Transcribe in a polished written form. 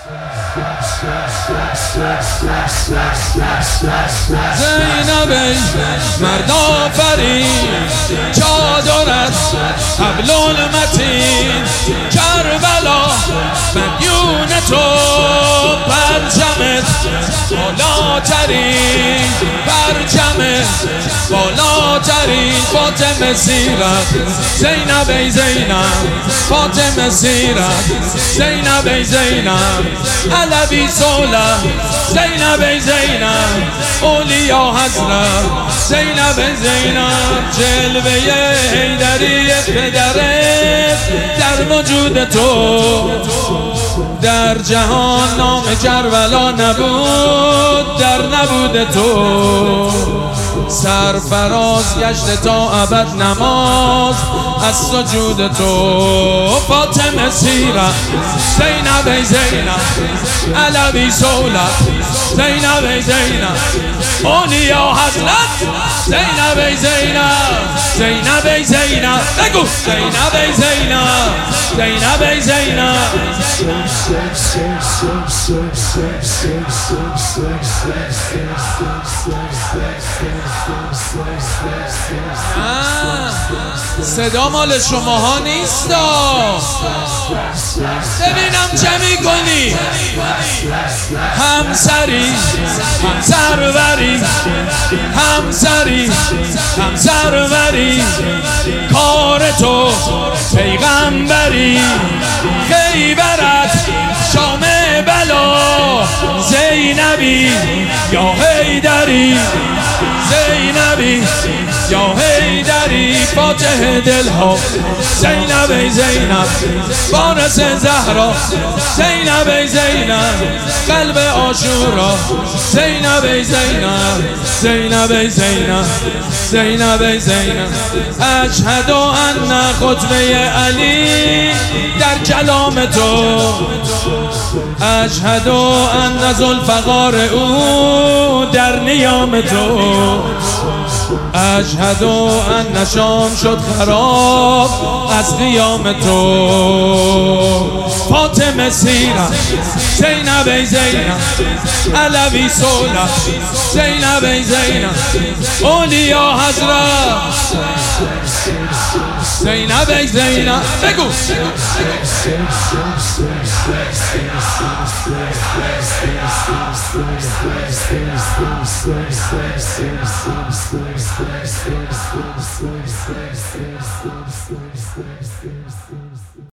زینب مرد آفرین چادرت حبل المتین کربلا مدیون تو پرچمت بالاترین پرچمت بالاترین فاطمه سیرت زینب ای زینب فاطمه سیرت زینب ای زینب علوی صلح زینب ای زینب اولیا حضرت زینب ای زینب جلوه حیدری پدرت در وجود تو در جهان نام کربلا نبود در نبود تو سرفراز گشت تا ابد نماز از سجود تو فاطمه سیرت زینب ای زینب علوی صلح زینب ای زینب اولیا حضرت زینب ای زینب زینب ای زینب بگو زینب ای زینب زینب ای زینب صدا مال شماها نیستا ببینم چه میکنی همسری همسروری همسری همسروری کار تو پیغمبری خیبرت شام بلا زینبی یا حیدری زینبی یا حیدری فاتح دلها زینب ای زینب وارث زهرا زینب ای زینب قلب عاشورا زینب ای زینب زینب ای زینب زینب ای زینب اشهد ان خطبه علی در کلام تو اشهد ان ذوالفقار او در نیام تو اشهد ان شام شد خراب از قیام تو فاطمه سیرت زینب ای زینب علوی صلح زینب ای زینب اولیا حضرت زینب ای زینب بگو